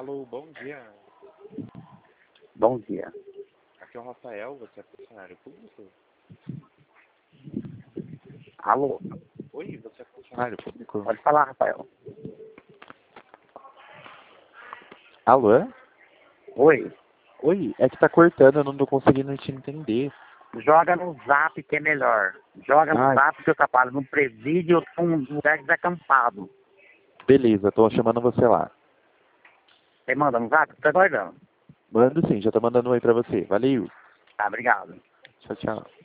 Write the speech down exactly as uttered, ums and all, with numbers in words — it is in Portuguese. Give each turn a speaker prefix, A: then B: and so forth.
A: Alô, bom dia.
B: Bom dia.
A: Aqui é o Rafael, você é funcionário público?
B: Alô?
A: Oi, você é funcionário público?
B: Pode falar, Rafael.
A: Alô?
B: Oi.
A: Oi, é que tá cortando, eu não tô conseguindo te entender.
B: Joga no Zap que é melhor. Joga no
A: Ai.
B: Zap que eu trabalho no presídio, eu tô num lugar desacampado.
A: Beleza, tô chamando você lá.
B: Você manda no Zap? Tô aguardando.
A: Mando sim, já tô mandando um oi pra você. Valeu.
B: Tá, obrigado.
A: Tchau, tchau.